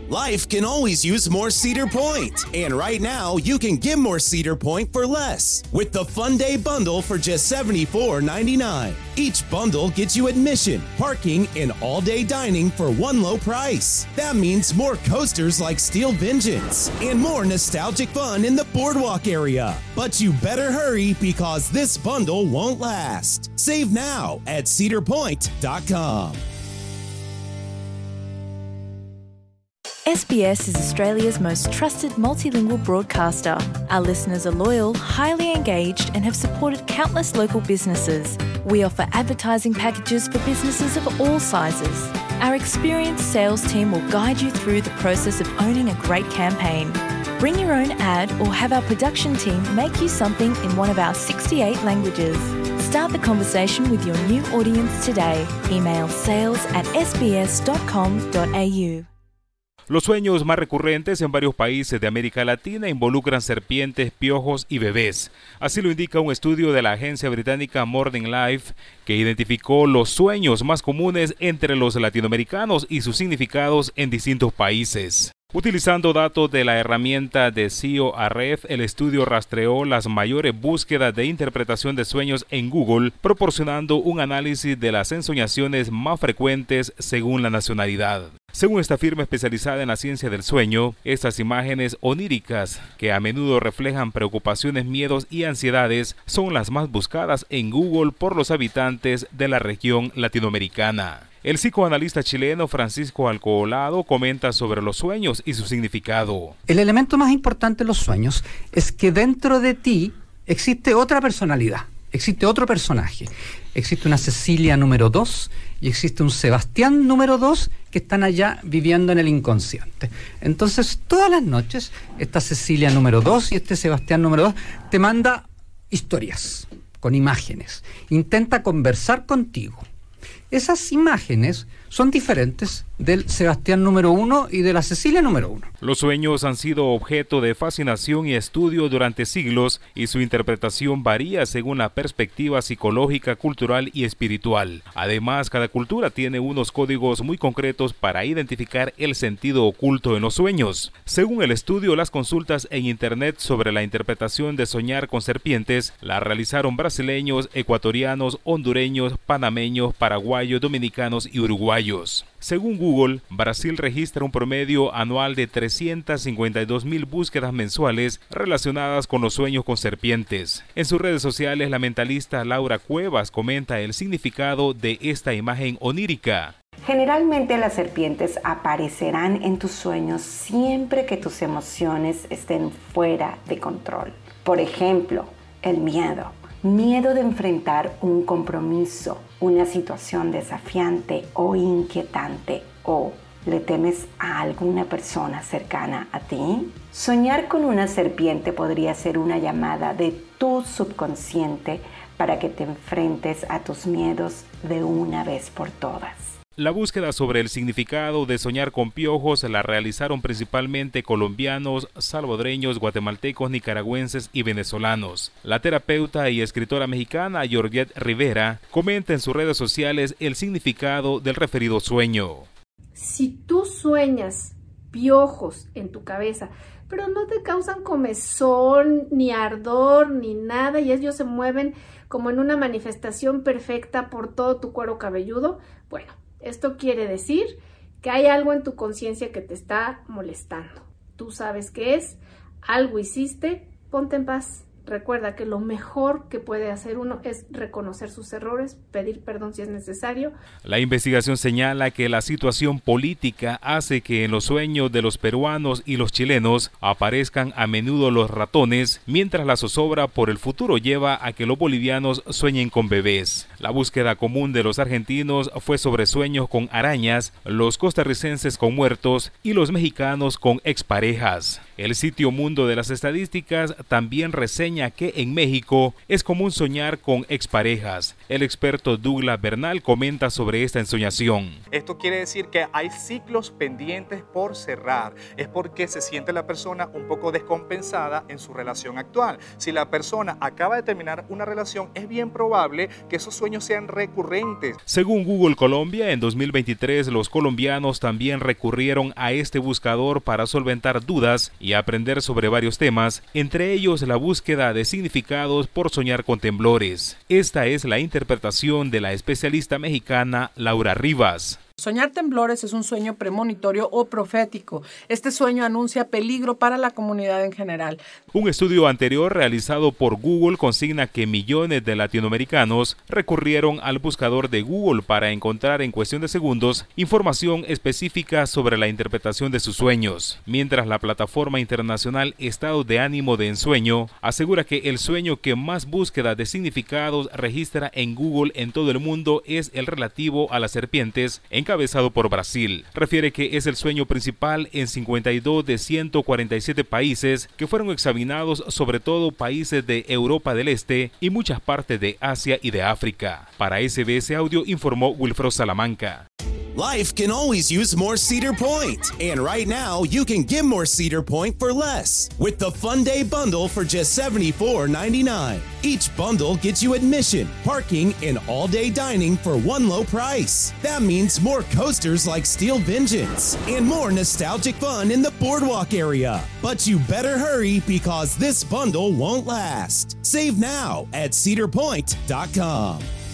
Life can always use more Cedar Point. And right now, you can get more Cedar Point for less with the Fun Day Bundle for just $74.99. Each bundle gets you admission, parking, and all-day dining for one low price. That means more coasters like Steel Vengeance and more nostalgic fun in the boardwalk area. But you better hurry because this bundle won't last. Save now at cedarpoint.com. SBS is Australia's most trusted multilingual broadcaster. Our listeners are loyal, highly engaged, and have supported countless local businesses. We offer advertising packages for businesses of all sizes. Our experienced sales team will guide you through the process of owning a great campaign. Bring your own ad or have our production team make you something in one of our 68 languages. Start the conversation with your new audience today. Email sales@sbs.com.au. Los sueños más recurrentes en varios países de América Latina involucran serpientes, piojos y bebés. Así lo indica un estudio de la agencia británica Morning Life, que identificó los sueños más comunes entre los latinoamericanos y sus significados en distintos países. Utilizando datos de la herramienta de SEO-Ahrefs, el estudio rastreó las mayores búsquedas de interpretación de sueños en Google, proporcionando un análisis de las ensoñaciones más frecuentes según la nacionalidad. Según esta firma especializada en la ciencia del sueño, estas imágenes oníricas, que a menudo reflejan preocupaciones, miedos y ansiedades, son las más buscadas en Google por los habitantes de la región latinoamericana. El psicoanalista chileno Francisco Alcoholado comenta sobre los sueños y su significado. El elemento más importante en los sueños es que dentro de ti existe otra personalidad, existe otro personaje. Existe una Cecilia número 2 y existe un Sebastián número 2 que están allá viviendo en el inconsciente. Entonces, todas las noches, esta Cecilia número 2 y este Sebastián número 2 te manda historias con imágenes. Intenta conversar contigo. Esas imágenes son diferentes del Sebastián número 1 y de la Cecilia número 1. Los sueños han sido objeto de fascinación y estudio durante siglos y su interpretación varía según la perspectiva psicológica, cultural y espiritual. Además, cada cultura tiene unos códigos muy concretos para identificar el sentido oculto en los sueños. Según el estudio, las consultas en internet sobre la interpretación de soñar con serpientes la realizaron brasileños, ecuatorianos, hondureños, panameños, paraguayos, dominicanos y uruguayos. Según Google, Brasil registra un promedio anual de 352,000 búsquedas mensuales relacionadas con los sueños con serpientes. En sus redes sociales, la mentalista Laura Cuevas comenta el significado de esta imagen onírica. Generalmente las serpientes aparecerán en tus sueños siempre que tus emociones estén fuera de control. Por ejemplo, el miedo. Miedo de enfrentar un compromiso, una situación desafiante o inquietante, o le temes a alguna persona cercana a ti. Soñar con una serpiente podría ser una llamada de tu subconsciente para que te enfrentes a tus miedos de una vez por todas. La búsqueda sobre el significado de soñar con piojos la realizaron principalmente colombianos, salvadoreños, guatemaltecos, nicaragüenses y venezolanos. La terapeuta y escritora mexicana Georgette Rivera comenta en sus redes sociales el significado del referido sueño. Si tú sueñas piojos en tu cabeza, pero no te causan comezón, ni ardor, ni nada, y ellos se mueven como en una manifestación perfecta por todo tu cuero cabelludo, bueno, esto quiere decir que hay algo en tu conciencia que te está molestando. Tú sabes qué es, algo hiciste, ponte en paz. Recuerda que lo mejor que puede hacer uno es reconocer sus errores, pedir perdón si es necesario. La investigación señala que la situación política hace que en los sueños de los peruanos y los chilenos aparezcan a menudo los ratones, mientras la zozobra por el futuro lleva a que los bolivianos sueñen con bebés. La búsqueda común de los argentinos fue sobre sueños con arañas, los costarricenses con muertos y los mexicanos con exparejas. El sitio Mundo de las Estadísticas también reseña enseña que en México es común soñar con exparejas. El experto Douglas Bernal comenta sobre esta ensoñación. Esto quiere decir que hay ciclos pendientes por cerrar. Es porque se siente la persona un poco descompensada en su relación actual. Si la persona acaba de terminar una relación, es bien probable que esos sueños sean recurrentes. Según Google Colombia, en 2023 los colombianos también recurrieron a este buscador para solventar dudas y aprender sobre varios temas, entre ellos la búsqueda de significados por soñar con temblores. Esta es la interpretación de la especialista mexicana Laura Rivas. Soñar temblores es un sueño premonitorio o profético. Este sueño anuncia peligro para la comunidad en general. Un estudio anterior realizado por Google consigna que millones de latinoamericanos recurrieron al buscador de Google para encontrar en cuestión de segundos información específica sobre la interpretación de sus sueños, mientras la plataforma internacional Estado de Ánimo de Ensueño asegura que el sueño que más búsqueda de significados registra en Google en todo el mundo es el relativo a las serpientes, encabezado por Brasil. Refiere que es el sueño principal en 52 de 147 países que fueron examinados, sobre todo países de Europa del Este y muchas partes de Asia y de África. Para SBS Audio informó Wilfredo Salamanca. Life can always use more Cedar Point. And right now, you can get more Cedar Point for less with the Fun Day Bundle for just $74.99. Each bundle gets you admission, parking, and all-day dining for one low price. That means more coasters like Steel Vengeance and more nostalgic fun in the boardwalk area. But you better hurry because this bundle won't last. Save now at cedarpoint.com.